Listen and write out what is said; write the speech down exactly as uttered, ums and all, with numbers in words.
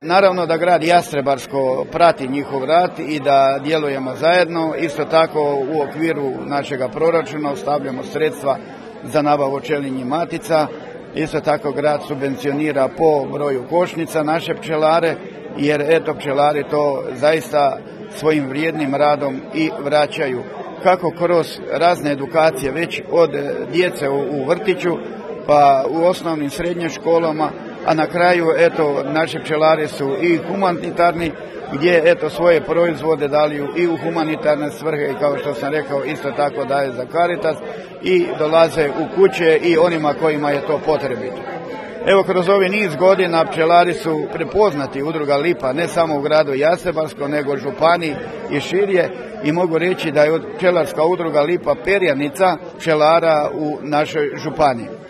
Naravno da grad Jastrebarsko prati njihov rad i da djelujemo zajedno. Isto tako u okviru našega proračuna ostavljamo sredstva za nabavu pčelinjih matica. Isto tako grad subvencionira po broju košnica naše pčelare, jer eto pčelari to zaista svojim vrijednim radom i vraćaju. Kako kroz razne edukacije već od djece u vrtiću pa u osnovnim srednjim školama, a na kraju eto naši pčelari su i humanitarni gdje eto svoje proizvode daju i u humanitarne svrhe i kao što sam rekao isto tako daje za Caritas i dolaze u kuće i onima kojima je to potrebito. Evo kroz ovi niz godina pčelari su prepoznati udruga Lipa ne samo u gradu Jastrebarsko nego županiji i širje i mogu reći da je pčelarska udruga Lipa perjanica pčelara u našoj županiji.